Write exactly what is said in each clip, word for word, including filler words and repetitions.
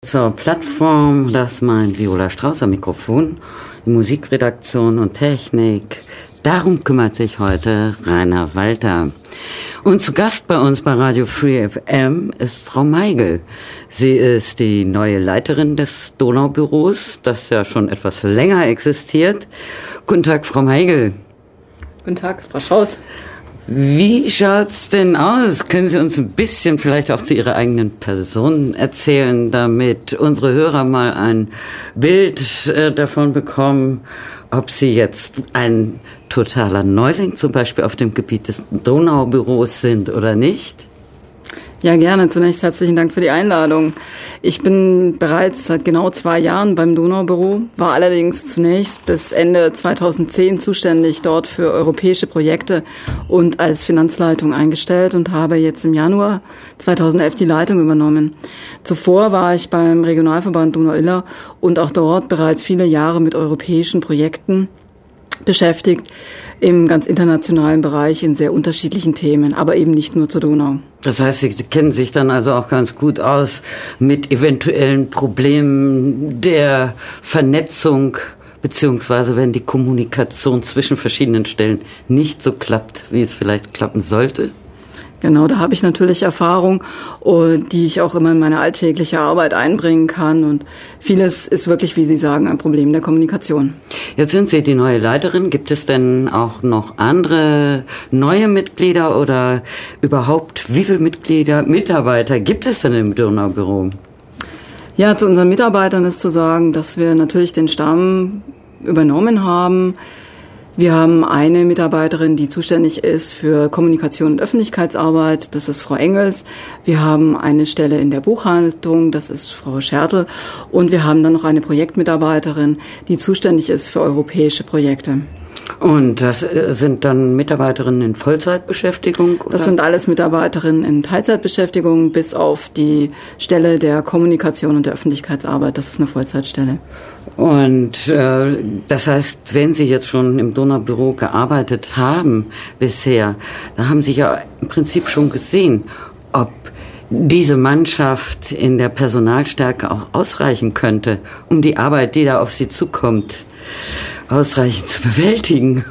Zur Plattform, das meint Viola Strauß am Mikrofon, Musikredaktion und Technik. Darum kümmert sich heute Rainer Walter. Und zu Gast bei uns bei Radio Free F M ist Frau Meigel. Sie ist die neue Leiterin des Donaubüros, das ja schon etwas länger existiert. Guten Tag, Frau Meigel. Guten Tag, Frau Strauß. Wie schaut's denn aus? Können Sie uns ein bisschen vielleicht auch zu Ihrer eigenen Person erzählen, damit unsere Hörer mal ein Bild äh, davon bekommen, ob Sie jetzt ein totaler Neuling zum Beispiel auf dem Gebiet des Donaubüros sind oder nicht? Ja, gerne. Zunächst herzlichen Dank für die Einladung. Ich bin bereits seit genau zwei Jahren beim Donaubüro, war allerdings zunächst bis Ende zweitausendzehn zuständig dort für europäische Projekte und als Finanzleitung eingestellt und habe jetzt im Januar zweitausendelf die Leitung übernommen. Zuvor war ich beim Regionalverband Donau-Iller und auch dort bereits viele Jahre mit europäischen Projekten beschäftigt, im ganz internationalen Bereich in sehr unterschiedlichen Themen, aber eben nicht nur zur Donau. Das heißt, Sie kennen sich dann also auch ganz gut aus mit eventuellen Problemen der Vernetzung, beziehungsweise wenn die Kommunikation zwischen verschiedenen Stellen nicht so klappt, wie es vielleicht klappen sollte? Genau, da habe ich natürlich Erfahrung, die ich auch immer in meine alltägliche Arbeit einbringen kann. Und vieles ist wirklich, wie Sie sagen, ein Problem der Kommunikation. Jetzt sind Sie die neue Leiterin. Gibt es denn auch noch andere neue Mitglieder oder überhaupt, wie viele Mitglieder, Mitarbeiter gibt es denn im Donaubüro? Ja, zu unseren Mitarbeitern ist zu sagen, dass wir natürlich den Stamm übernommen haben. Wir haben eine Mitarbeiterin, die zuständig ist für Kommunikation und Öffentlichkeitsarbeit, das ist Frau Engels. Wir haben eine Stelle in der Buchhaltung, das ist Frau Schertl. Und wir haben dann noch eine Projektmitarbeiterin, die zuständig ist für europäische Projekte. Und das sind dann Mitarbeiterinnen in Vollzeitbeschäftigung? Oder? Das sind alles Mitarbeiterinnen in Teilzeitbeschäftigung, bis auf die Stelle der Kommunikation und der Öffentlichkeitsarbeit. Das ist eine Vollzeitstelle. Und äh, das heißt, wenn Sie jetzt schon im Donaubüro gearbeitet haben bisher, da haben Sie ja im Prinzip schon gesehen, ob diese Mannschaft in der Personalstärke auch ausreichen könnte, um die Arbeit, die da auf Sie zukommt, ausreichend zu bewältigen.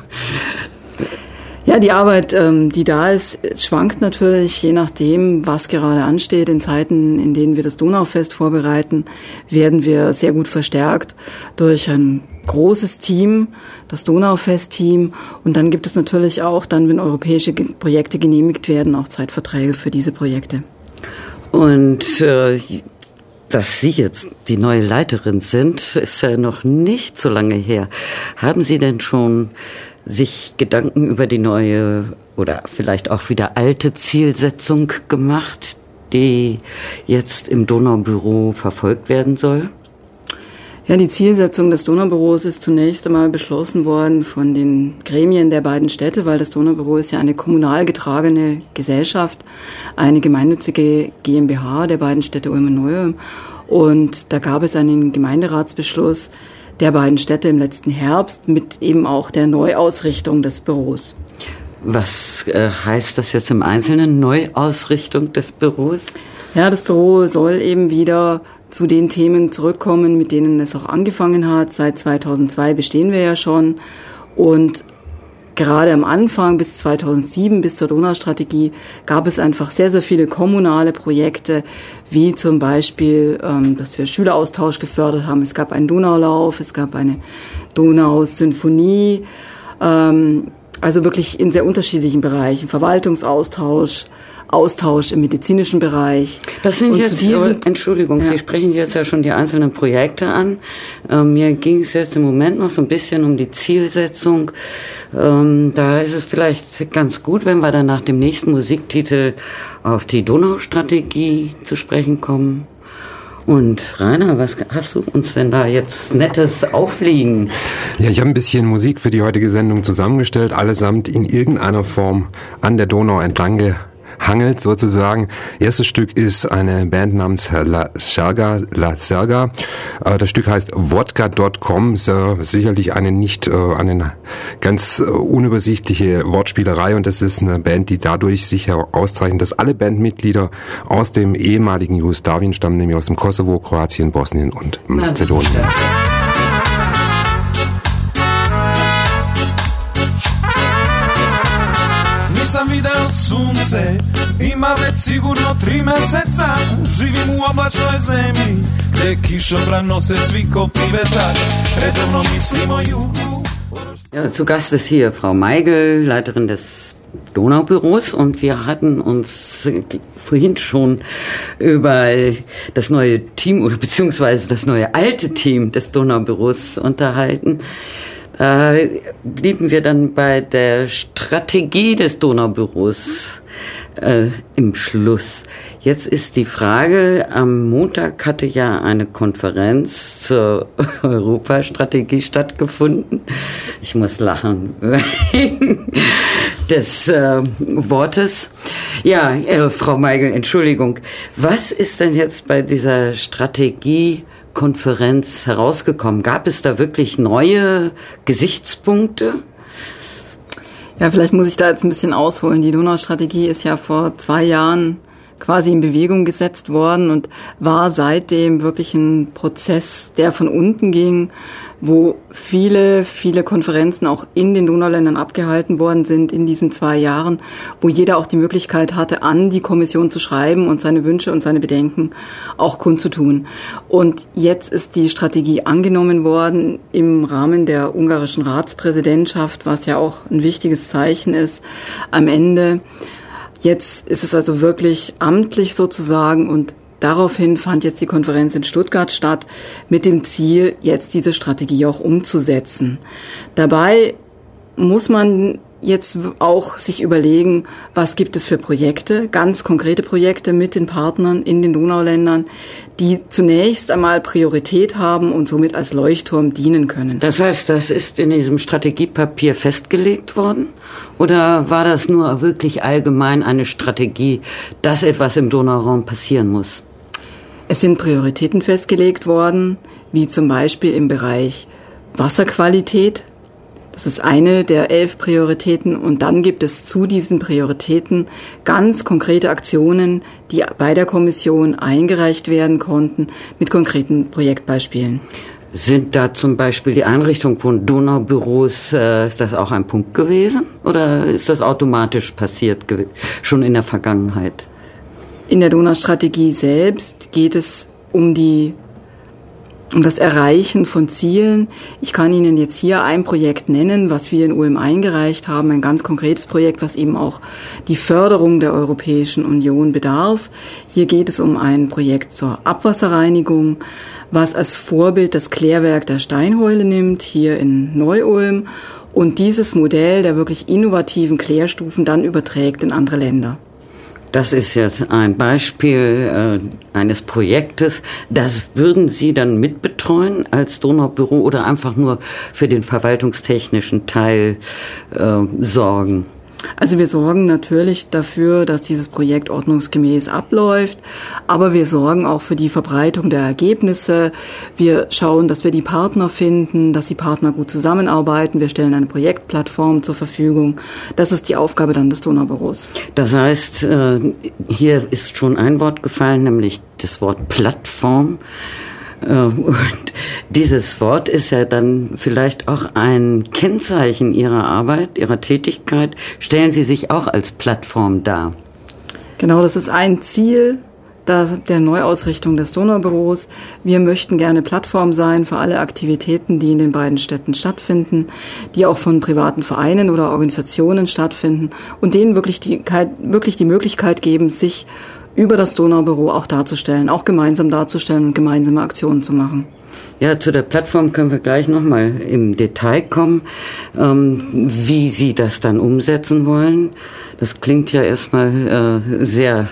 Ja, die Arbeit, ähm, die da ist, schwankt natürlich, je nachdem, was gerade ansteht. In Zeiten, in denen wir das Donaufest vorbereiten, werden wir sehr gut verstärkt durch ein großes Team, das Donaufest-Team. Und dann gibt es natürlich auch, dann, wenn europäische Projekte genehmigt werden, auch Zeitverträge für diese Projekte. Und äh, dass Sie jetzt die neue Leiterin sind, ist ja noch nicht so lange her. Haben Sie denn schon sich Gedanken über die neue oder vielleicht auch wieder alte Zielsetzung gemacht, die jetzt im Donaubüro verfolgt werden soll? Ja, die Zielsetzung des Donaubüros ist zunächst einmal beschlossen worden von den Gremien der beiden Städte, weil das Donaubüro ist ja eine kommunal getragene Gesellschaft, eine gemeinnützige GmbH der beiden Städte Ulm und Neu-Ulm. Und da gab es einen Gemeinderatsbeschluss der beiden Städte im letzten Herbst mit eben auch der Neuausrichtung des Büros. Was äh, heißt das jetzt im Einzelnen, Neuausrichtung des Büros? Ja, das Büro soll eben wieder zu den Themen zurückkommen, mit denen es auch angefangen hat. Seit zweitausendzwei bestehen wir ja schon. Und gerade am Anfang bis zweitausendsieben, bis zur Donaustrategie, gab es einfach sehr, sehr viele kommunale Projekte, wie zum Beispiel, ähm, dass wir Schüleraustausch gefördert haben. Es gab einen Donaulauf, es gab eine Donau-Symphonie, ähm, also wirklich in sehr unterschiedlichen Bereichen. Verwaltungsaustausch, Austausch im medizinischen Bereich. Das sind und jetzt, diesen, Entschuldigung, ja. Sie sprechen jetzt ja schon die einzelnen Projekte an. Ähm, mir ging es jetzt im Moment noch so ein bisschen um die Zielsetzung. Ähm, da ist es vielleicht ganz gut, wenn wir dann nach dem nächsten Musiktitel auf die Donaustrategie zu sprechen kommen. Und Rainer, was hast du uns denn da jetzt Nettes aufliegen? Ja, ich habe ein bisschen Musik für die heutige Sendung zusammengestellt, allesamt in irgendeiner Form an der Donau entlang hangelt sozusagen. Erstes Stück ist eine Band namens La Serga. La Serga. Das Stück heißt Wodka Punkt com. Sicherlich eine nicht, eine ganz unübersichtliche Wortspielerei, und das ist eine Band, die dadurch sich auszeichnet, dass alle Bandmitglieder aus dem ehemaligen Jugoslawien stammen, nämlich aus dem Kosovo, Kroatien, Bosnien und Mazedonien. Nisam video sunce, ima već sigurno tri meseca. Živim u oblačnoj zemlji, gde kišobran nose svi ko piveca. Redovno mislimo jugu. Ja, zu Gast ist hier Frau Meigel, Leiterin des Donaubüros, und wir hatten uns vorhin schon über das neue Team oder beziehungsweise das neue alte Team des Donaubüros unterhalten. Da blieben wir dann bei der Strategie des Donaubüros äh, im Schluss. Jetzt ist die Frage, am Montag hatte ja eine Konferenz zur Europastrategie stattgefunden. Ich muss lachen wegen des äh, Wortes. Ja, äh, Frau Meigel, Entschuldigung. Was ist denn jetzt bei dieser Strategiekonferenz herausgekommen? Gab es da wirklich neue Gesichtspunkte? Ja, vielleicht muss ich da jetzt ein bisschen ausholen. Die Donaustrategie ist ja vor zwei Jahren quasi in Bewegung gesetzt worden und war seitdem wirklich ein Prozess, der von unten ging, wo viele, viele Konferenzen auch in den Donauländern abgehalten worden sind in diesen zwei Jahren, wo jeder auch die Möglichkeit hatte, an die Kommission zu schreiben und seine Wünsche und seine Bedenken auch kundzutun. Und jetzt ist die Strategie angenommen worden im Rahmen der ungarischen Ratspräsidentschaft, was ja auch ein wichtiges Zeichen ist am Ende. Jetzt ist es also wirklich amtlich sozusagen, und daraufhin fand jetzt die Konferenz in Stuttgart statt, mit dem Ziel, jetzt diese Strategie auch umzusetzen. Dabei muss man jetzt auch sich überlegen, was gibt es für Projekte, ganz konkrete Projekte mit den Partnern in den Donauländern, die zunächst einmal Priorität haben und somit als Leuchtturm dienen können. Das heißt, das ist in diesem Strategiepapier festgelegt worden? Oder war das nur wirklich allgemein eine Strategie, dass etwas im Donauraum passieren muss? Es sind Prioritäten festgelegt worden, wie zum Beispiel im Bereich Wasserqualität. Das ist eine der elf Prioritäten, und dann gibt es zu diesen Prioritäten ganz konkrete Aktionen, die bei der Kommission eingereicht werden konnten mit konkreten Projektbeispielen. Sind da zum Beispiel die Einrichtung von Donaubüros, äh, ist das auch ein Punkt gewesen oder ist das automatisch passiert, ge- schon in der Vergangenheit? In der Donaustrategie selbst geht es um die um das Erreichen von Zielen. Ich kann Ihnen jetzt hier ein Projekt nennen, was wir in Ulm eingereicht haben, ein ganz konkretes Projekt, was eben auch die Förderung der Europäischen Union bedarf. Hier geht es um ein Projekt zur Abwasserreinigung, was als Vorbild das Klärwerk der Steinheule nimmt, hier in Neu-Ulm, und dieses Modell der wirklich innovativen Klärstufen dann überträgt in andere Länder. Das ist jetzt ein Beispiel äh, eines Projektes. Das würden Sie dann mitbetreuen als Donaubüro oder einfach nur für den verwaltungstechnischen Teil äh, sorgen? Also wir sorgen natürlich dafür, dass dieses Projekt ordnungsgemäß abläuft, aber wir sorgen auch für die Verbreitung der Ergebnisse. Wir schauen, dass wir die Partner finden, dass die Partner gut zusammenarbeiten. Wir stellen eine Projektplattform zur Verfügung. Das ist die Aufgabe dann des Donaubüros. Das heißt, hier ist schon ein Wort gefallen, nämlich das Wort Plattform. Und dieses Wort ist ja dann vielleicht auch ein Kennzeichen Ihrer Arbeit, Ihrer Tätigkeit. Stellen Sie sich auch als Plattform dar? Genau, das ist ein Ziel der Neuausrichtung des Donaubüros. Wir möchten gerne Plattform sein für alle Aktivitäten, die in den beiden Städten stattfinden, die auch von privaten Vereinen oder Organisationen stattfinden und denen wirklich die, wirklich die Möglichkeit geben, sich über das Donaubüro auch darzustellen, auch gemeinsam darzustellen und gemeinsame Aktionen zu machen. Ja, zu der Plattform können wir gleich nochmal im Detail kommen, ähm, wie Sie das dann umsetzen wollen. Das klingt ja erstmal äh, sehr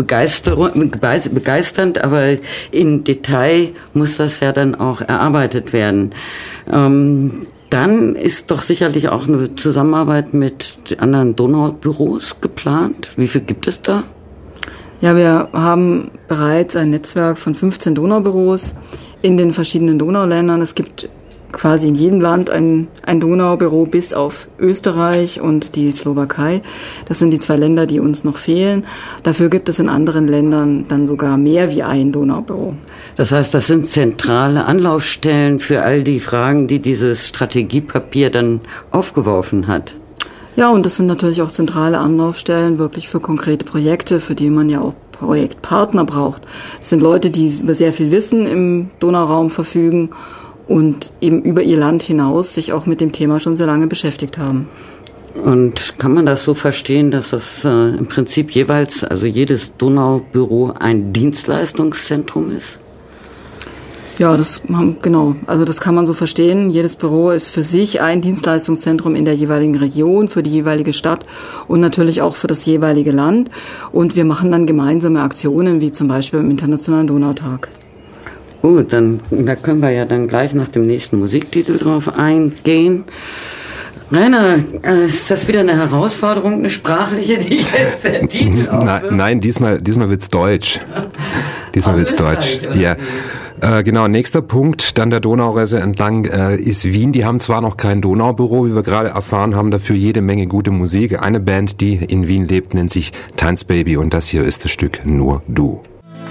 begeisternd, aber im Detail muss das ja dann auch erarbeitet werden. Ähm, Dann ist doch sicherlich auch eine Zusammenarbeit mit anderen Donaubüros geplant. Wie viel gibt es da? Ja, wir haben bereits ein Netzwerk von fünfzehn Donaubüros in den verschiedenen Donauländern. Es gibt quasi in jedem Land ein, ein Donaubüro bis auf Österreich und die Slowakei. Das sind die zwei Länder, die uns noch fehlen. Dafür gibt es in anderen Ländern dann sogar mehr wie ein Donaubüro. Das heißt, das sind zentrale Anlaufstellen für all die Fragen, die dieses Strategiepapier dann aufgeworfen hat. Ja, und das sind natürlich auch zentrale Anlaufstellen wirklich für konkrete Projekte, für die man ja auch Projektpartner braucht. Das sind Leute, die über sehr viel Wissen im Donauraum verfügen und eben über ihr Land hinaus sich auch mit dem Thema schon sehr lange beschäftigt haben. Und kann man das so verstehen, dass das äh, im Prinzip jeweils, also jedes Donaubüro ein Dienstleistungszentrum ist? Ja, das genau. Also das kann man so verstehen. Jedes Büro ist für sich ein Dienstleistungszentrum in der jeweiligen Region, für die jeweilige Stadt und natürlich auch für das jeweilige Land. Und wir machen dann gemeinsame Aktionen, wie zum Beispiel im Internationalen Donautag. Gut, dann da können wir ja dann gleich nach dem nächsten Musiktitel drauf eingehen. Rainer, äh, ist das wieder eine Herausforderung, eine sprachliche, die jetzt der Titel Nein, nein, diesmal, diesmal wird's Deutsch. Diesmal wird's Deutsch. Ja. Äh, genau, nächster Punkt, dann der Donaureise entlang äh, ist Wien. Die haben zwar noch kein Donaubüro, wie wir gerade erfahren haben, dafür jede Menge gute Musik. Eine Band, die in Wien lebt, nennt sich Tanzbaby und das hier ist das Stück Nur Du.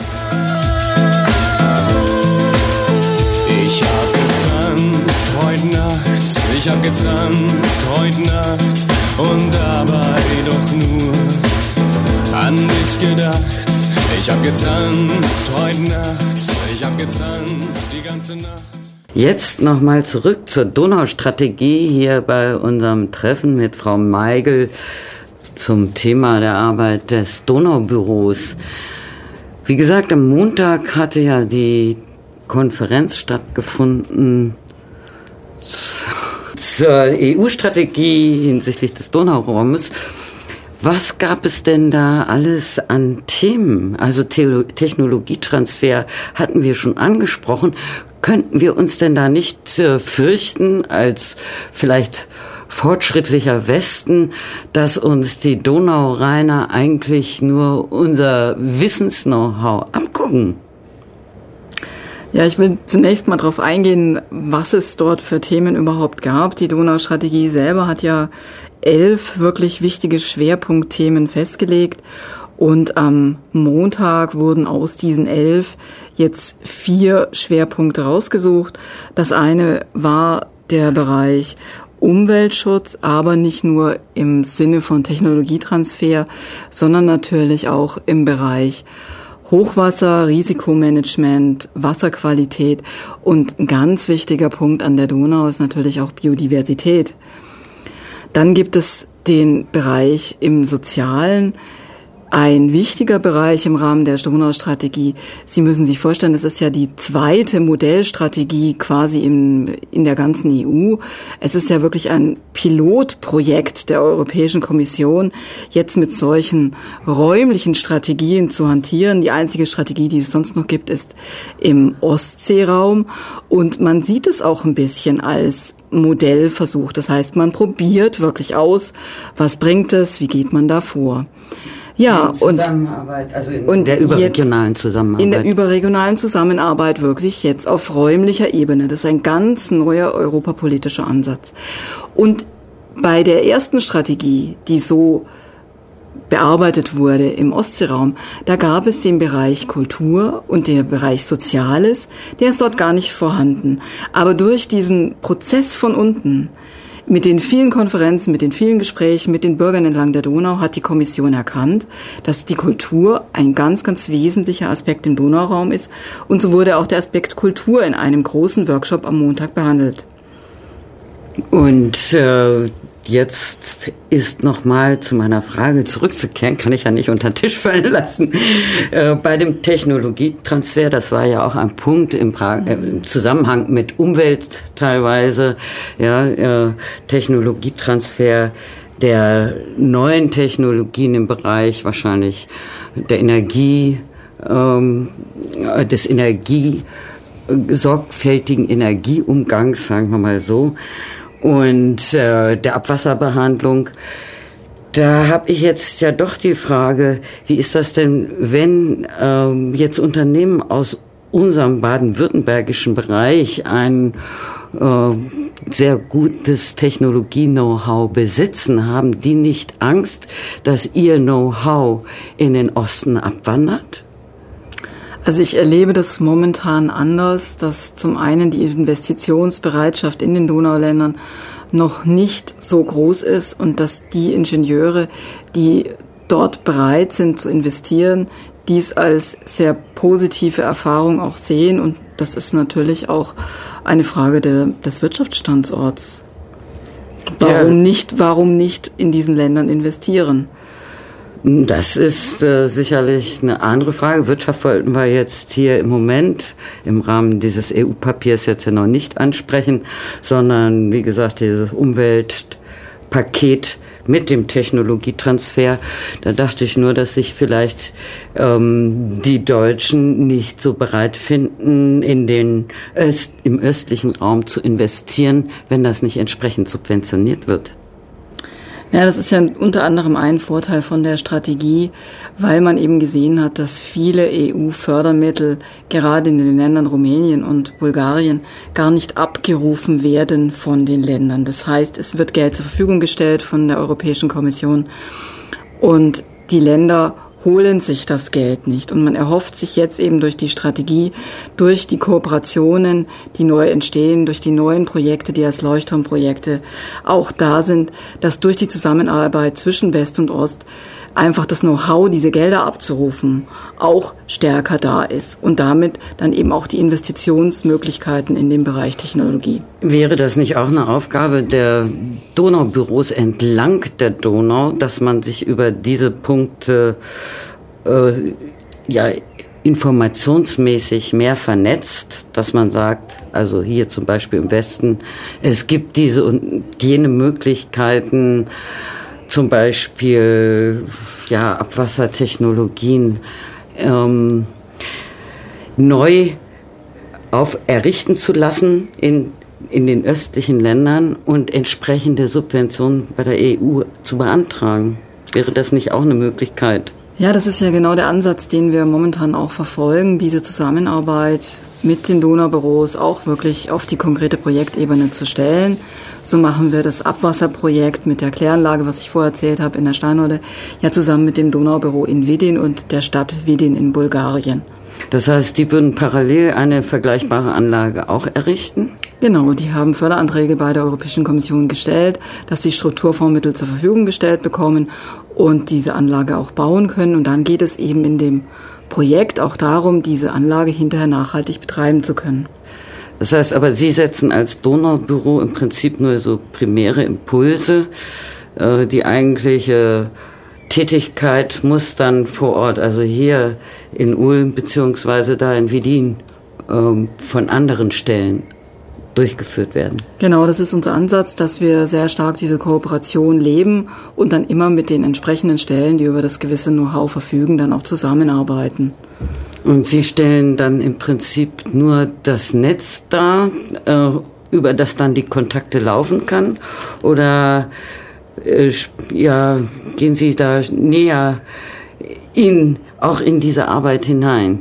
Ich hab getanzt heute Nacht, ich hab getanzt heute Nacht und dabei doch nur an dich gedacht. Ich hab getanzt heute Nacht, ich hab getanzt die ganze Nacht. Jetzt nochmal zurück zur Donaustrategie hier bei unserem Treffen mit Frau Meigel zum Thema der Arbeit des Donaubüros. Wie gesagt, am Montag hatte ja die Konferenz stattgefunden zur E U-Strategie hinsichtlich des Donauraumes. Was gab es denn da alles an Themen? Also The- Technologietransfer hatten wir schon angesprochen. Könnten wir uns denn da nicht äh, fürchten, als vielleicht fortschrittlicher Westen, dass uns die Donaurainer eigentlich nur unser Wissens-Know-how abgucken? Ja, ich will zunächst mal darauf eingehen, was es dort für Themen überhaupt gab. Die Donaustrategie selber hat ja elf wirklich wichtige Schwerpunktthemen festgelegt und am Montag wurden aus diesen elf jetzt vier Schwerpunkte rausgesucht. Das eine war der Bereich Umweltschutz, aber nicht nur im Sinne von Technologietransfer, sondern natürlich auch im Bereich Hochwasser, Risikomanagement, Wasserqualität und ein ganz wichtiger Punkt an der Donau ist natürlich auch Biodiversität. Dann gibt es den Bereich im Sozialen, ein wichtiger Bereich im Rahmen der Donaustrategie. Sie müssen sich vorstellen, das ist ja die zweite Modellstrategie quasi in, in der ganzen E U. Es ist ja wirklich ein Pilotprojekt der Europäischen Kommission, jetzt mit solchen räumlichen Strategien zu hantieren. Die einzige Strategie, die es sonst noch gibt, ist im Ostseeraum. Und man sieht es auch ein bisschen als Modellversuch. Das heißt, man probiert wirklich aus, was bringt es, wie geht man da vor. Ja, und, also in und der überregionalen Zusammenarbeit. In der überregionalen Zusammenarbeit wirklich jetzt auf räumlicher Ebene. Das ist ein ganz neuer europapolitischer Ansatz. Und bei der ersten Strategie, die so bearbeitet wurde im Ostseeraum, da gab es den Bereich Kultur und den Bereich Soziales, der ist dort gar nicht vorhanden. Aber durch diesen Prozess von unten, mit den vielen Konferenzen, mit den vielen Gesprächen mit den Bürgern entlang der Donau hat die Kommission erkannt, dass die Kultur ein ganz, ganz wesentlicher Aspekt im Donauraum ist. Und so wurde auch der Aspekt Kultur in einem großen Workshop am Montag behandelt. Und äh, jetzt ist nochmal zu meiner Frage zurückzukehren, kann ich ja nicht unter den Tisch fallen lassen. Äh, bei dem Technologietransfer, das war ja auch ein Punkt im, pra- äh, im Zusammenhang mit Umwelt teilweise, ja, äh, Technologietransfer der neuen Technologien im Bereich wahrscheinlich der Energie, ähm, des Energie, sorgfältigen Energieumgangs, sagen wir mal so. und äh, der Abwasserbehandlung. Da habe ich jetzt ja doch die Frage, wie ist das denn, wenn ähm, jetzt Unternehmen aus unserem baden-württembergischen Bereich ein äh, sehr gutes Technologie-Know-how besitzen, haben die nicht Angst, dass ihr Know-how in den Osten abwandert? Also ich erlebe das momentan anders, dass zum einen die Investitionsbereitschaft in den Donauländern noch nicht so groß ist und dass die Ingenieure, die dort bereit sind zu investieren, dies als sehr positive Erfahrung auch sehen. Und das ist natürlich auch eine Frage der, des Wirtschaftsstandorts. Warum ja. nicht, warum nicht in diesen Ländern investieren? Das ist äh, sicherlich eine andere Frage. Wirtschaft wollten wir jetzt hier im Moment im Rahmen dieses E U-Papiers jetzt ja noch nicht ansprechen, sondern wie gesagt, dieses Umweltpaket mit dem Technologietransfer. Da dachte ich nur, dass sich vielleicht ähm, die Deutschen nicht so bereit finden, in den Öst, im östlichen Raum zu investieren, wenn das nicht entsprechend subventioniert wird. Ja, das ist ja unter anderem ein Vorteil von der Strategie, weil man eben gesehen hat, dass viele E U-Fördermittel gerade in den Ländern Rumänien und Bulgarien gar nicht abgerufen werden von den Ländern. Das heißt, es wird Geld zur Verfügung gestellt von der Europäischen Kommission und die Länder holen sich das Geld nicht. Und man erhofft sich jetzt eben durch die Strategie, durch die Kooperationen, die neu entstehen, durch die neuen Projekte, die als Leuchtturmprojekte auch da sind, dass durch die Zusammenarbeit zwischen West und Ost einfach das Know-how, diese Gelder abzurufen, auch stärker da ist und damit dann eben auch die Investitionsmöglichkeiten in dem Bereich Technologie. Wäre das nicht auch eine Aufgabe der Donaubüros entlang der Donau, dass man sich über diese Punkte äh, ja informationsmäßig mehr vernetzt, dass man sagt, also hier zum Beispiel im Westen, es gibt diese und jene Möglichkeiten, zum Beispiel ja Abwassertechnologien ähm, neu auf errichten zu lassen in in den östlichen Ländern und entsprechende Subventionen bei der E U zu beantragen. Wäre das nicht auch eine Möglichkeit? Ja, das ist ja genau der Ansatz, den wir momentan auch verfolgen, diese Zusammenarbeit mit den Donaubüros auch wirklich auf die konkrete Projektebene zu stellen. So machen wir das Abwasserprojekt mit der Kläranlage, was ich vorher erzählt habe, in der Steinode, ja zusammen mit dem Donaubüro in Vidin und der Stadt Vidin in Bulgarien. Das heißt, die würden parallel eine vergleichbare Anlage auch errichten? Genau, die haben Förderanträge bei der Europäischen Kommission gestellt, dass sie Strukturfondsmittel zur Verfügung gestellt bekommen und diese Anlage auch bauen können. Und dann geht es eben in dem Projekt auch darum, diese Anlage hinterher nachhaltig betreiben zu können. Das heißt aber, Sie setzen als Donaubüro im Prinzip nur so primäre Impulse. Äh, die eigentliche Tätigkeit muss dann vor Ort, also hier in Ulm beziehungsweise da in Vidin, ähm, von anderen Stellen durchgeführt werden. Genau, das ist unser Ansatz, dass wir sehr stark diese Kooperation leben und dann immer mit den entsprechenden Stellen, die über das gewisse Know-how verfügen, dann auch zusammenarbeiten. Und Sie stellen dann im Prinzip nur das Netz dar, äh, über das dann die Kontakte laufen kann? Oder äh, ja, gehen Sie da näher in, auch in diese Arbeit hinein?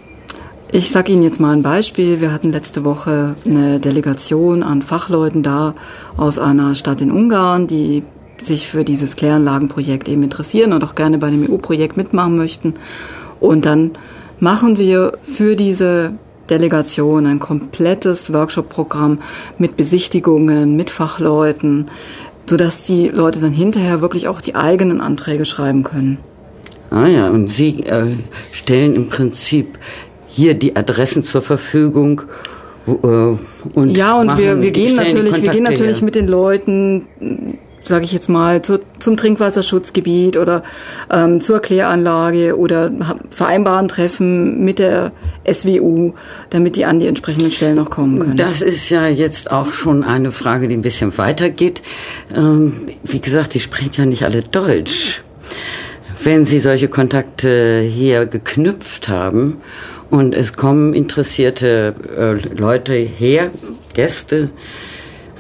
Ich sage Ihnen jetzt mal ein Beispiel. Wir hatten letzte Woche eine Delegation an Fachleuten da aus einer Stadt in Ungarn, die sich für dieses Kläranlagenprojekt eben interessieren und auch gerne bei dem E U-Projekt mitmachen möchten. Und dann machen wir für diese Delegation ein komplettes Workshop-Programm mit Besichtigungen, mit Fachleuten, sodass die Leute dann hinterher wirklich auch die eigenen Anträge schreiben können. Ah ja, und Sie äh, stellen im Prinzip hier die Adressen zur Verfügung äh, und ja, und machen, wir, wir gehen natürlich, wir gehen natürlich her. mit den Leuten, sage ich jetzt mal, zu, zum Trinkwasserschutzgebiet oder ähm, zur Kläranlage oder vereinbaren Treffen mit der S W U, damit die an die entsprechenden Stellen noch kommen können. Das ist ja jetzt auch schon eine Frage, die ein bisschen weitergeht. Ähm, wie gesagt, Sie sprechen ja nicht alle Deutsch. Wenn Sie solche Kontakte hier geknüpft haben und es kommen interessierte äh, Leute her, Gäste,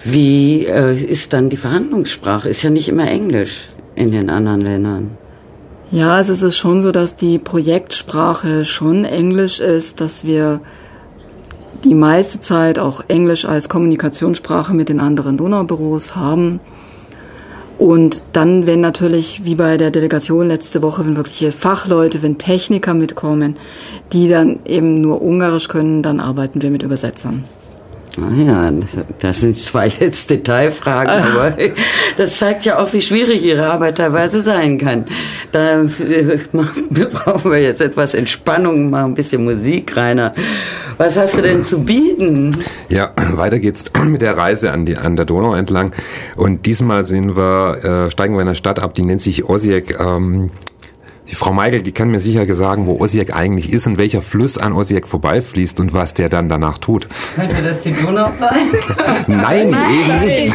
Wie äh, ist dann die Verhandlungssprache? Ist ja nicht immer Englisch in den anderen Ländern. Ja, also es ist schon so, dass die Projektsprache schon Englisch ist, dass wir die meiste Zeit auch Englisch als Kommunikationssprache mit den anderen Donaubüros haben. Und dann, wenn natürlich, wie bei der Delegation letzte Woche, wenn wirkliche Fachleute, wenn Techniker mitkommen, die dann eben nur Ungarisch können, dann arbeiten wir mit Übersetzern. Ah ja, das sind zwar jetzt Detailfragen, aber das zeigt ja auch, wie schwierig Ihre Arbeit teilweise sein kann. Da brauchen wir jetzt etwas Entspannung, mal ein bisschen Musik, Rainer. Was hast du denn zu bieten? Ja, weiter geht's mit der Reise an, die, an der Donau entlang. Und diesmal sind wir, äh, steigen wir in einer Stadt ab, die nennt sich Osijek. Ähm, Die Frau Meigel, die kann mir sicher sagen, wo Osijek eigentlich ist und welcher Fluss an Osijek vorbeifließt und was der dann danach tut. Könnte das die Donau sein? Nein, Nein, eben nicht.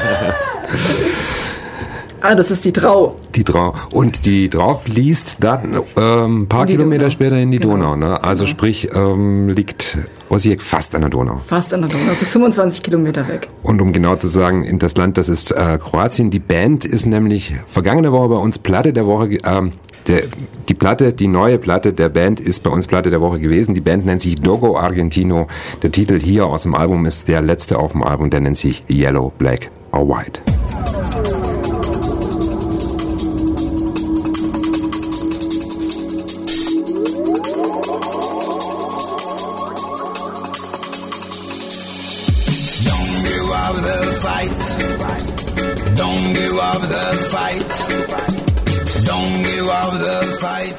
Ah, das ist die Drau. Die Drau. Und die Drau fließt dann ähm, ein paar Kilometer Donau. später in die genau. Donau. Ne? Also genau. sprich, ähm, liegt Osijek fast an der Donau. Fast an der Donau, also fünfundzwanzig Kilometer weg. Und um genau zu sagen, in das Land, das ist äh, Kroatien. Die Band ist nämlich vergangene Woche bei uns Platte der Woche, ähm, der, die Platte, die neue Platte der Band ist bei uns Platte der Woche gewesen. Die Band nennt sich Dogo Argentino. Der Titel hier aus dem Album ist der letzte auf dem Album, der nennt sich Yellow, Black or White. Don't give up the fight. Don't give up the fight.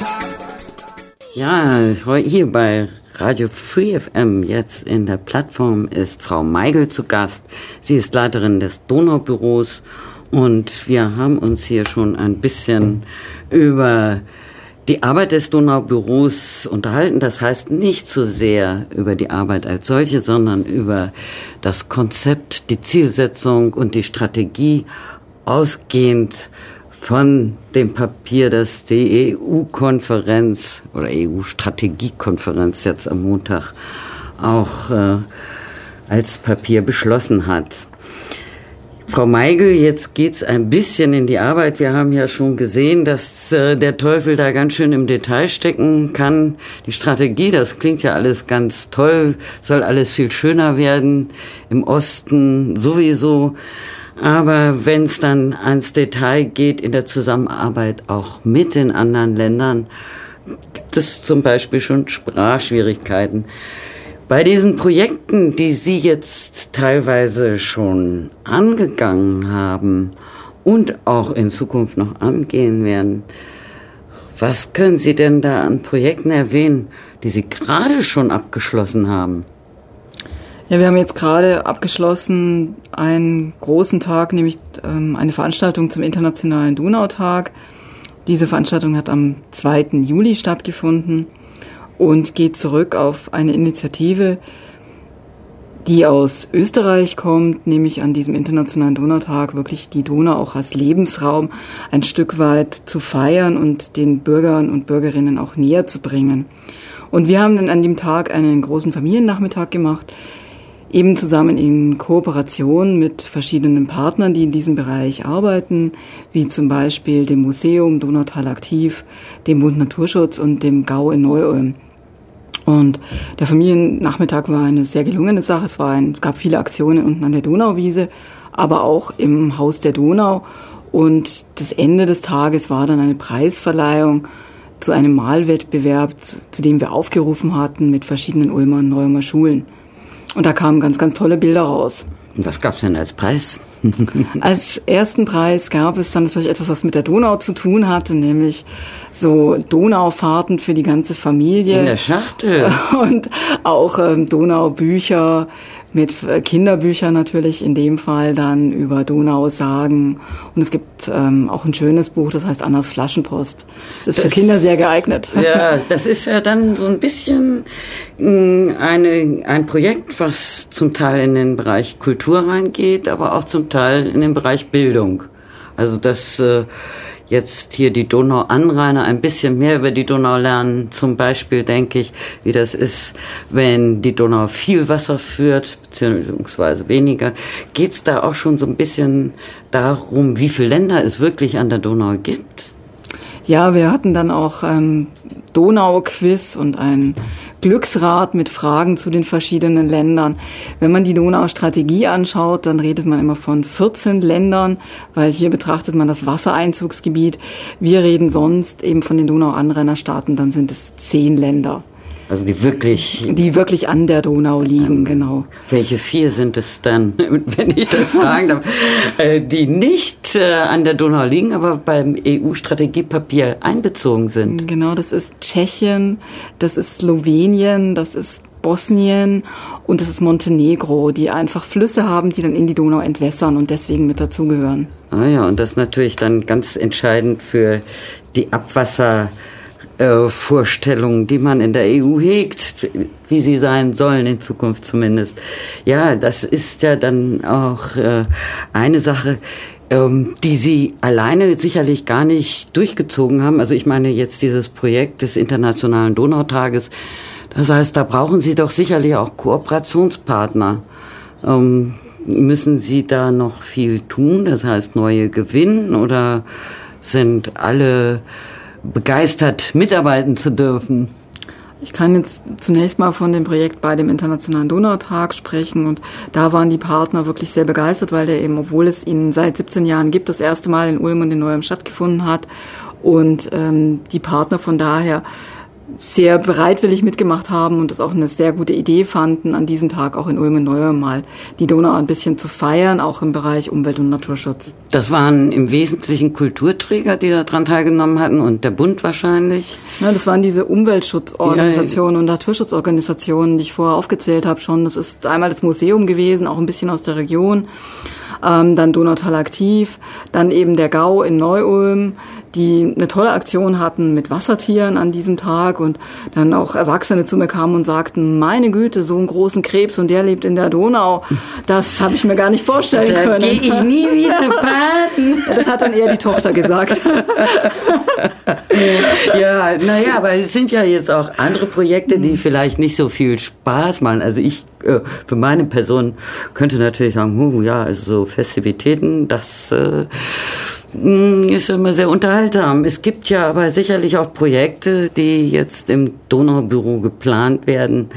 Ja, hier bei Radio Free F M jetzt in der Plattform ist Frau Meigel zu Gast. Sie ist Leiterin des Donaubüros und wir haben uns hier schon ein bisschen über die Arbeit des Donaubüros unterhalten. Das heißt nicht so sehr über die Arbeit als solche, sondern über das Konzept, die Zielsetzung und die Strategie, ausgehend von dem Papier, das die E U-Konferenz oder E U-Strategiekonferenz jetzt am Montag auch äh, als Papier beschlossen hat. Frau Meigel, jetzt geht's ein bisschen in die Arbeit. Wir haben ja schon gesehen, dass äh, der Teufel da ganz schön im Detail stecken kann. Die Strategie, das klingt ja alles ganz toll, soll alles viel schöner werden, im Osten sowieso. Aber wenn es dann ans Detail geht in der Zusammenarbeit auch mit den anderen Ländern, gibt es zum Beispiel schon Sprachschwierigkeiten. Bei diesen Projekten, die Sie jetzt teilweise schon angegangen haben und auch in Zukunft noch angehen werden, was können Sie denn da an Projekten erwähnen, die Sie gerade schon abgeschlossen haben? Ja, wir haben jetzt gerade abgeschlossen einen großen Tag, nämlich ähm, eine Veranstaltung zum Internationalen Donautag. Diese Veranstaltung hat am zweiten Juli stattgefunden und geht zurück auf eine Initiative, die aus Österreich kommt, nämlich an diesem Internationalen Donautag wirklich die Donau auch als Lebensraum ein Stück weit zu feiern und den Bürgern und Bürgerinnen auch näher zu bringen. Und wir haben dann an dem Tag einen großen Familiennachmittag gemacht, eben zusammen in Kooperation mit verschiedenen Partnern, die in diesem Bereich arbeiten, wie zum Beispiel dem Museum Donautal Aktiv, dem Bund Naturschutz und dem G A U in Neu-Ulm. Und der Familiennachmittag war eine sehr gelungene Sache. Es war ein, gab viele Aktionen unten an der Donauwiese, aber auch im Haus der Donau. Und das Ende des Tages war dann eine Preisverleihung zu einem Malwettbewerb, zu dem wir aufgerufen hatten mit verschiedenen Ulmer und Neu-Ulmer Schulen. Und da kamen ganz, ganz tolle Bilder raus. Und was gab's denn als Preis? Als ersten Preis gab es dann natürlich etwas, was mit der Donau zu tun hatte, nämlich so Donaufahrten für die ganze Familie. In der Schachtel. Und auch ähm, Donaubücher mit äh, Kinderbüchern natürlich in dem Fall dann über Donausagen. Und es gibt ähm, auch ein schönes Buch, das heißt Annas Flaschenpost. Das ist das, für Kinder sehr geeignet. Ja, das ist ja dann so ein bisschen mh, eine, ein Projekt, was zum Teil in den Bereich Kultur reingeht, aber auch zum Teil in den Bereich Bildung. Also das äh, jetzt hier die Donauanrainer ein bisschen mehr über die Donau lernen. Zum Beispiel denke ich, wie das ist, wenn die Donau viel Wasser führt, beziehungsweise weniger. Geht's da auch schon so ein bisschen darum, wie viele Länder es wirklich an der Donau gibt? Ja, wir hatten dann auch ähm, Donau-Quiz und ein Glücksrad mit Fragen zu den verschiedenen Ländern. Wenn man die Donau-Strategie anschaut, dann redet man immer von vierzehn Ländern, weil hier betrachtet man das Wassereinzugsgebiet. Wir reden sonst eben von den Donauanrainerstaaten, dann sind es zehn Länder. Also die wirklich... Die wirklich an der Donau liegen, genau. Welche vier sind es dann, wenn ich das fragen darf, die nicht an der Donau liegen, aber beim E U-Strategiepapier einbezogen sind? Genau, das ist Tschechien, das ist Slowenien, das ist Bosnien und das ist Montenegro, die einfach Flüsse haben, die dann in die Donau entwässern und deswegen mit dazugehören. Ah ja, und das ist natürlich dann ganz entscheidend für die Abwasser- Vorstellungen, die man in der E U hegt, wie sie sein sollen in Zukunft zumindest. Ja, das ist ja dann auch äh, eine Sache, ähm, die Sie alleine sicherlich gar nicht durchgezogen haben. Also ich meine jetzt dieses Projekt des Internationalen Donautages. Das heißt, da brauchen Sie doch sicherlich auch Kooperationspartner. Ähm, müssen Sie da noch viel tun? Das heißt, neue gewinnen oder sind alle begeistert, mitarbeiten zu dürfen? Ich kann jetzt zunächst mal von dem Projekt bei dem Internationalen Donautag sprechen und da waren die Partner wirklich sehr begeistert, weil der eben, obwohl es ihn seit siebzehn Jahren gibt, das erste Mal in Ulm und in Neuem stattgefunden hat und ähm, die Partner von daher sehr bereitwillig mitgemacht haben und es auch eine sehr gute Idee fanden, an diesem Tag auch in Ulm und Neuem mal die Donau ein bisschen zu feiern, auch im Bereich Umwelt- und Naturschutz. Das waren im Wesentlichen Kulturträger, die daran teilgenommen hatten und der Bund wahrscheinlich? Ja, das waren diese Umweltschutzorganisationen ja, und Naturschutzorganisationen, die ich vorher aufgezählt habe schon. Das ist einmal das Museum gewesen, auch ein bisschen aus der Region. Ähm, dann Donautal aktiv, dann eben der Gau in Neu-Ulm, die eine tolle Aktion hatten mit Wassertieren an diesem Tag und dann auch Erwachsene zu mir kamen und sagten, meine Güte, so einen großen Krebs und der lebt in der Donau, das habe ich mir gar nicht vorstellen da können. Da gehe ich nie wieder baden. Das hat dann eher die Tochter gesagt. Ja, naja, aber es sind ja jetzt auch andere Projekte, die vielleicht nicht so viel Spaß machen. Also ich, äh, für meine Person könnte natürlich sagen, huh, ja, also so Festivitäten, das äh, ist immer sehr unterhaltsam. Es gibt ja aber sicherlich auch Projekte, die jetzt im Donaubüro geplant werden,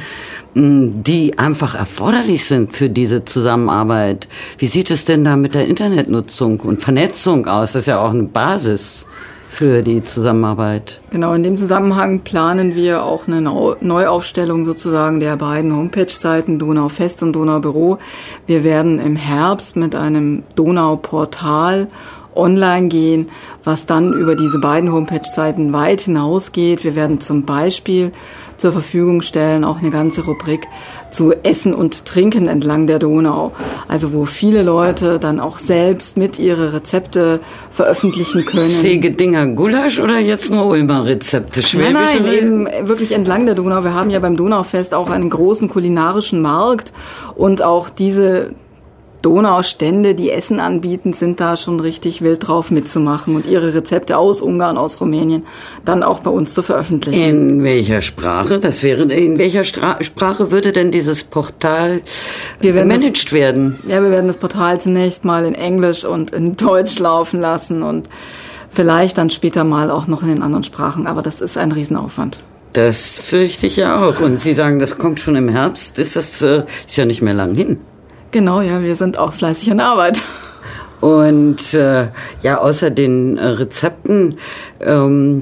die einfach erforderlich sind für diese Zusammenarbeit. Wie sieht es denn da mit der Internetnutzung und Vernetzung aus? Das ist ja auch eine Basis für die Zusammenarbeit. Genau, in dem Zusammenhang planen wir auch eine Neuaufstellung sozusagen der beiden Homepage-Seiten Donaufest und Donaubüro. Wir werden im Herbst mit einem Donauportal online gehen, was dann über diese beiden Homepage-Seiten weit hinausgeht. Wir werden zum Beispiel zur Verfügung stellen auch eine ganze Rubrik zu Essen und Trinken entlang der Donau. Also wo viele Leute dann auch selbst mit ihre Rezepte veröffentlichen können. Segedinger Gulasch oder jetzt nur Ulmer Rezepte? Schwäbische? Nein, nein, eben wirklich entlang der Donau. Wir haben ja beim Donaufest auch einen großen kulinarischen Markt und auch diese Donaustände, die Essen anbieten, sind da schon richtig wild drauf mitzumachen und ihre Rezepte aus Ungarn, aus Rumänien dann auch bei uns zu veröffentlichen. In welcher Sprache? Das wäre, in welcher Stra- Sprache würde denn dieses Portal gemanagt das, werden? Ja, wir werden das Portal zunächst mal in Englisch und in Deutsch laufen lassen und vielleicht dann später mal auch noch in den anderen Sprachen, aber das ist ein Riesenaufwand. Das fürchte ich ja auch. Und Sie sagen, das kommt schon im Herbst. Ist das äh, ist ja nicht mehr lang hin. Genau, ja, wir sind auch fleißig an der Arbeit. Und äh, ja, außer den äh, Rezepten ähm,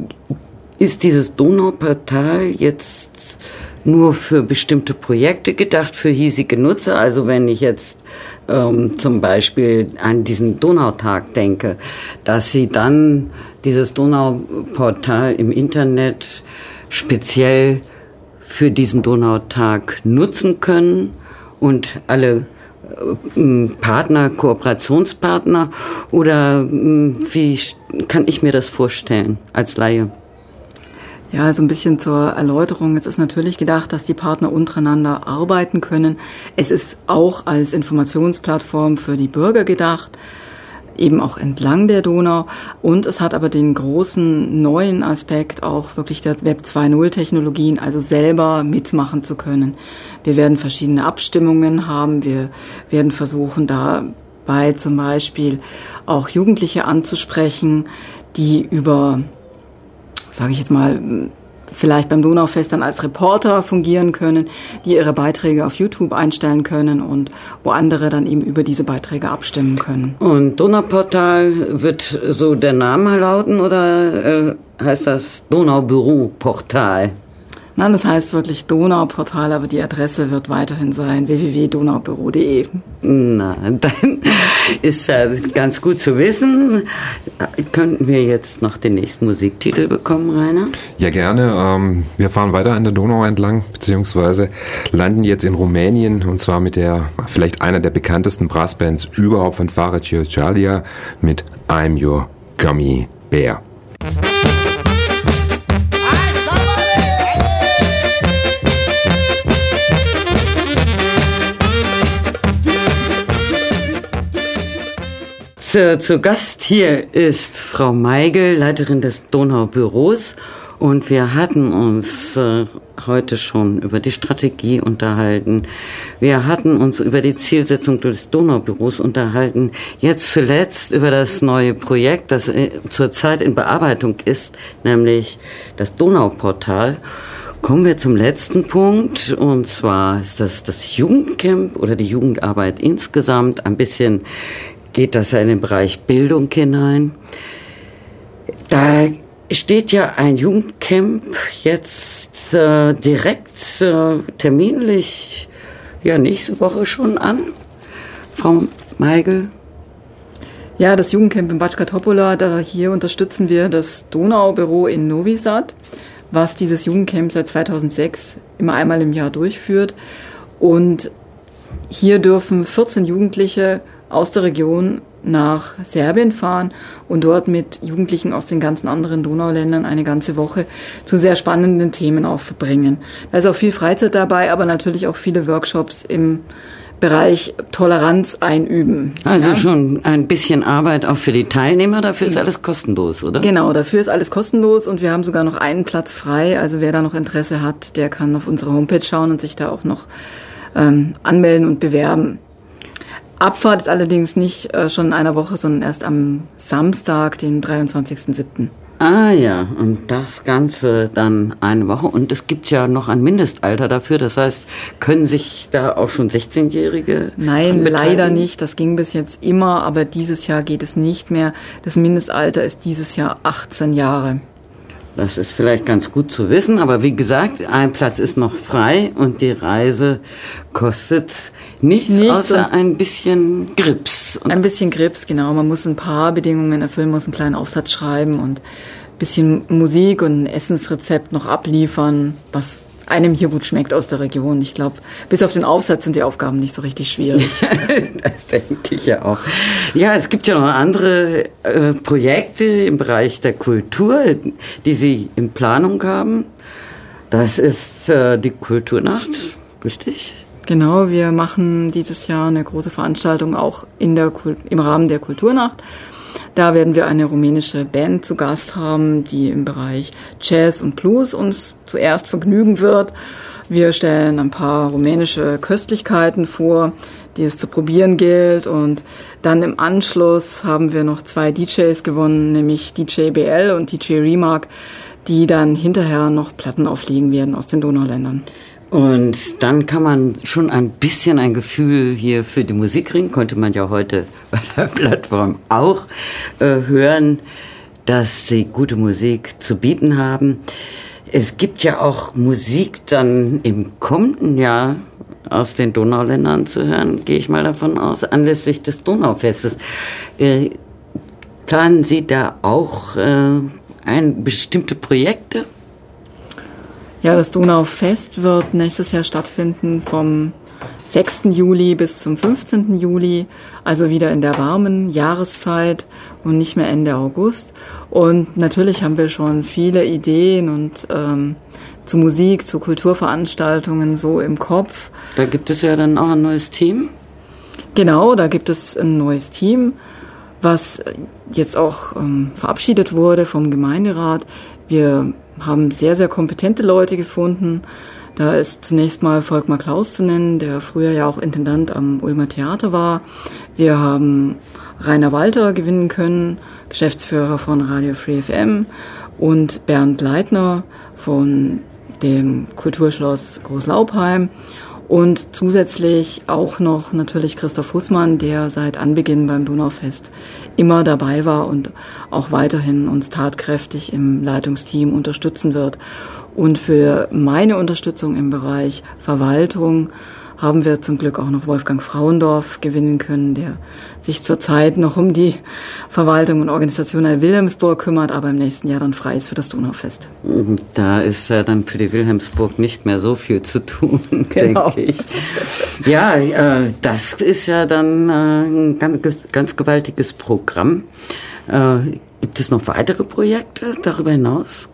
ist dieses Donauportal jetzt nur für bestimmte Projekte gedacht, für hiesige Nutzer. Also wenn ich jetzt ähm, zum Beispiel an diesen Donautag denke, dass Sie dann dieses Donauportal im Internet speziell für diesen Donautag nutzen können und alle äh, Partner, Kooperationspartner, oder äh, wie kann ich mir das vorstellen als Laie? Ja, so ein bisschen zur Erläuterung. Es ist natürlich gedacht, dass die Partner untereinander arbeiten können. Es ist auch als Informationsplattform für die Bürger gedacht. eben auch entlang der Donau. Und es hat aber den großen neuen Aspekt auch wirklich der Web zwei Punkt null Technologien, also selber mitmachen zu können. Wir werden verschiedene Abstimmungen haben. Wir werden versuchen, dabei zum Beispiel auch Jugendliche anzusprechen, die über, sage ich jetzt mal, vielleicht beim Donaufest dann als Reporter fungieren können, die ihre Beiträge auf YouTube einstellen können und wo andere dann eben über diese Beiträge abstimmen können. Und Donauportal wird so der Name lauten oder äh, heißt das Donaubüro-Portal? Nein, das heißt wirklich Donauportal, aber die Adresse wird weiterhin sein w w w punkt donaubüro punkt d e. Na, dann ist ja ganz gut zu wissen. Könnten wir jetzt noch den nächsten Musiktitel bekommen, Rainer? Ja, gerne. Ähm, wir fahren weiter an der Donau entlang, beziehungsweise landen jetzt in Rumänien, und zwar mit der, vielleicht einer der bekanntesten Brassbands überhaupt, von Fanfare Ciocălia, mit I'm Your Gummy Bear. Zu, zu Gast hier ist Frau Meigel, Leiterin des Donaubüros, und wir hatten uns äh, heute schon über die Strategie unterhalten. Wir hatten uns über die Zielsetzung des Donaubüros unterhalten. Jetzt zuletzt über das neue Projekt, das äh, zurzeit in Bearbeitung ist, nämlich das Donauportal. Kommen wir zum letzten Punkt, und zwar ist das das Jugendcamp oder die Jugendarbeit insgesamt. Ein bisschen geht das ja in den Bereich Bildung hinein. Da steht ja ein Jugendcamp jetzt äh, direkt äh, terminlich ja nächste Woche schon an. Frau Meigel? Ja, das Jugendcamp in Bačka Topola, da hier unterstützen wir das Donaubüro in Novi Sad, was dieses Jugendcamp seit zweitausendsechs immer einmal im Jahr durchführt. Und hier dürfen vierzehn Jugendliche aus der Region nach Serbien fahren und dort mit Jugendlichen aus den ganzen anderen Donauländern eine ganze Woche zu sehr spannenden Themen auch verbringen. Da ist auch viel Freizeit dabei, aber natürlich auch viele Workshops im Bereich Toleranz einüben. Also ja? Schon ein bisschen Arbeit auch für die Teilnehmer, dafür ist alles kostenlos, oder? Genau, dafür ist alles kostenlos, und wir haben sogar noch einen Platz frei. Also wer da noch Interesse hat, der kann auf unsere Homepage schauen und sich da auch noch ähm, anmelden und bewerben. Abfahrt ist allerdings nicht äh, schon in einer Woche, sondern erst am Samstag, den dreiundzwanzigsten siebten Ah ja, und das Ganze dann eine Woche. Und es gibt ja noch ein Mindestalter dafür. Das heißt, können sich da auch schon sechzehnjährige Nein, leider nicht. Das ging bis jetzt immer, aber dieses Jahr geht es nicht mehr. Das Mindestalter ist dieses Jahr achtzehn Jahre. Das ist vielleicht ganz gut zu wissen, aber wie gesagt, ein Platz ist noch frei und die Reise kostet nichts, nichts außer ein bisschen Grips. Ein bisschen Grips, genau. Man muss ein paar Bedingungen erfüllen, muss einen kleinen Aufsatz schreiben und ein bisschen Musik und ein Essensrezept noch abliefern, was einem hier gut schmeckt aus der Region. Ich glaube, bis auf den Aufsatz sind die Aufgaben nicht so richtig schwierig. Das denke ich ja auch. Ja, es gibt ja noch andere äh, Projekte im Bereich der Kultur, die Sie in Planung haben. Das ist äh, die Kulturnacht, richtig? Genau, wir machen dieses Jahr eine große Veranstaltung auch in der, im Rahmen der Kulturnacht. Da werden wir eine rumänische Band zu Gast haben, die im Bereich Jazz und Blues uns zuerst vergnügen wird. Wir stellen ein paar rumänische Köstlichkeiten vor, die es zu probieren gilt. Und dann im Anschluss haben wir noch zwei D Js gewonnen, nämlich D J B L und D J Remark, die dann hinterher noch Platten auflegen werden aus den Donauländern. Und dann kann man schon ein bisschen ein Gefühl hier für die Musik kriegen. Konnte man ja heute bei der Plattform auch äh, hören, dass sie gute Musik zu bieten haben. Es gibt ja auch Musik dann im kommenden Jahr aus den Donauländern zu hören, gehe ich mal davon aus, anlässlich des Donaufestes. Äh, planen Sie da auch äh, ein, bestimmte Projekte? Ja, das Donaufest wird nächstes Jahr stattfinden vom sechsten Juli bis zum fünfzehnten Juli, also wieder in der warmen Jahreszeit und nicht mehr Ende August. Und natürlich haben wir schon viele Ideen und ähm, zu Musik, zu Kulturveranstaltungen so im Kopf. Da gibt es ja dann auch ein neues Team? Genau, da gibt es ein neues Team. was jetzt auch ähm, verabschiedet wurde vom Gemeinderat. Wir haben sehr, sehr kompetente Leute gefunden. Da ist zunächst mal Volkmar Klaus zu nennen, der früher ja auch Intendant am Ulmer Theater war. Wir haben Rainer Walter gewinnen können, Geschäftsführer von Radio Free F M, und Bernd Leitner von dem Kulturschloss Großlaubheim. Und zusätzlich auch noch natürlich Christoph Hussmann, der seit Anbeginn beim Donaufest immer dabei war und auch weiterhin uns tatkräftig im Leitungsteam unterstützen wird. Und für meine Unterstützung im Bereich Verwaltung haben wir zum Glück auch noch Wolfgang Frauendorf gewinnen können, der sich zurzeit noch um die Verwaltung und Organisation in Wilhelmsburg kümmert, aber im nächsten Jahr dann frei ist für das Donaufest. Da ist ja dann für die Wilhelmsburg nicht mehr so viel zu tun, genau. denke ich. Ja, äh, das ist ja dann äh, ein ganz, ganz gewaltiges Programm. Äh, gibt es noch weitere Projekte darüber hinaus?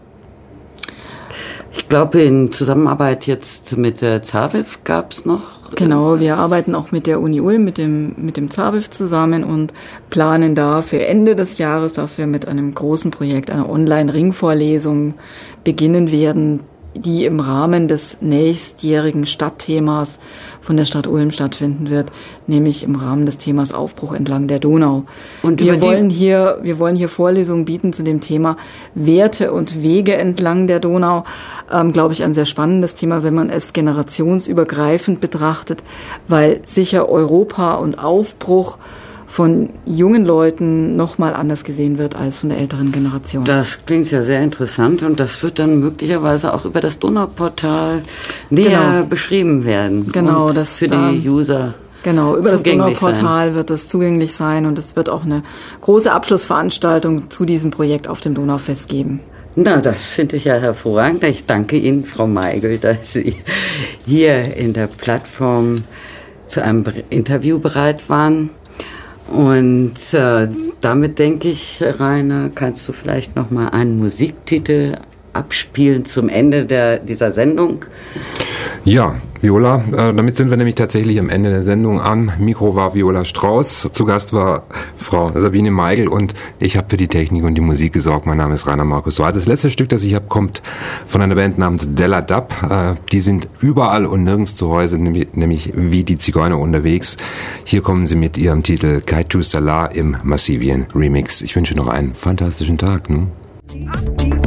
Ich glaube, in Zusammenarbeit jetzt mit der ZAWIF gab es noch. Genau, wir arbeiten auch mit der Uni Ulm, mit dem, mit dem ZAWIF zusammen und planen da für Ende des Jahres, dass wir mit einem großen Projekt, einer Online-Ringvorlesung beginnen werden, die im Rahmen des nächstjährigen Stadtthemas von der Stadt Ulm stattfinden wird, nämlich im Rahmen des Themas Aufbruch entlang der Donau. Und wir wollen hier, wir wollen hier Vorlesungen bieten zu dem Thema Werte und Wege entlang der Donau. Ähm, glaube ich, ein sehr spannendes Thema, wenn man es generationsübergreifend betrachtet, weil sicher Europa und Aufbruch von jungen Leuten noch mal anders gesehen wird als von der älteren Generation. Das klingt ja sehr interessant und das wird dann möglicherweise auch über das Donauportal näher genau. beschrieben werden. Genau, und das für da, die User. Genau, über das Donauportal sein. wird das zugänglich sein und es wird auch eine große Abschlussveranstaltung zu diesem Projekt auf dem Donaufest geben. Na, das finde ich ja hervorragend. Ich danke Ihnen, Frau Meigel, dass Sie hier in der Plattform zu einem Interview bereit waren. Und äh, damit denke ich, Rainer, kannst du vielleicht noch mal einen Musiktitel abspielen zum Ende der, dieser Sendung? Ja, Viola, äh, damit sind wir nämlich tatsächlich am Ende der Sendung an. Mikro war Viola Strauß, zu Gast war Frau Sabine Meigel und ich habe für die Technik und die Musik gesorgt. Mein Name ist Rainer Markus Wald. Das letzte Stück, das ich habe, kommt von einer Band namens Della Dub. Äh, die sind überall und nirgends zu Hause, nämlich, nämlich wie die Zigeuner unterwegs. Hier kommen sie mit ihrem Titel Kaitu Salah im Massivien Remix. Ich wünsche noch einen fantastischen Tag. Ne?